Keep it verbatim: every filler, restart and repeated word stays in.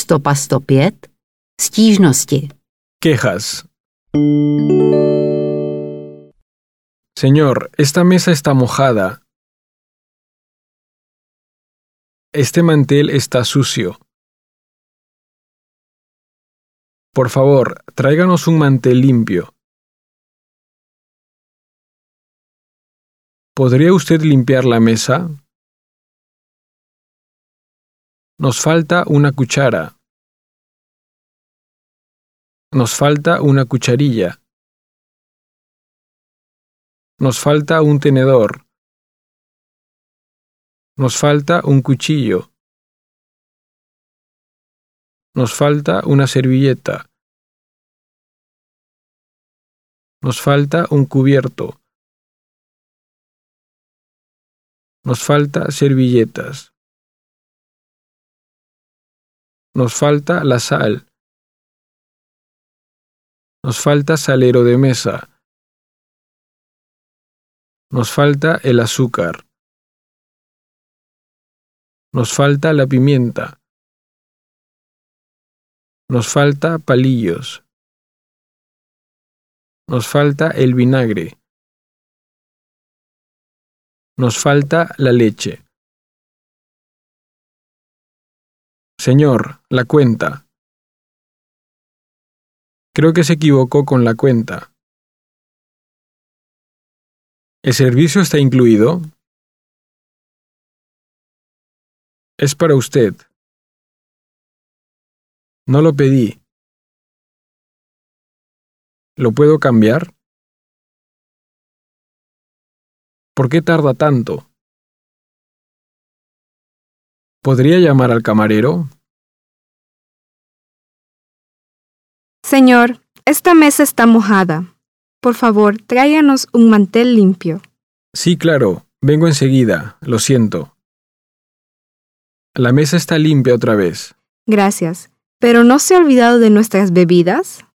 Stopa sto pět. Stížnosti. Quejas. Señor, esta mesa está mojada. Este mantel está sucio. Por favor, tráiganos un mantel limpio. ¿Podría usted limpiar la mesa? Nos falta una cuchara. Nos falta una cucharilla. Nos falta un tenedor. Nos falta un cuchillo. Nos falta una servilleta. Nos falta un cubierto. Nos falta servilletas. Nos falta la sal. Nos falta salero de mesa. Nos falta el azúcar. Nos falta la pimienta. Nos falta palillos. Nos falta el vinagre. Nos falta la leche. Señor, la cuenta. Creo que se equivocó con la cuenta. ¿El servicio está incluido? Es para usted. No lo pedí. ¿Lo puedo cambiar? ¿Por qué tarda tanto? ¿Podría llamar al camarero? Señor, esta mesa está mojada. Por favor, tráiganos un mantel limpio. Sí, claro. Vengo enseguida. Lo siento. La mesa está limpia otra vez. Gracias. ¿Pero no se ha olvidado de nuestras bebidas?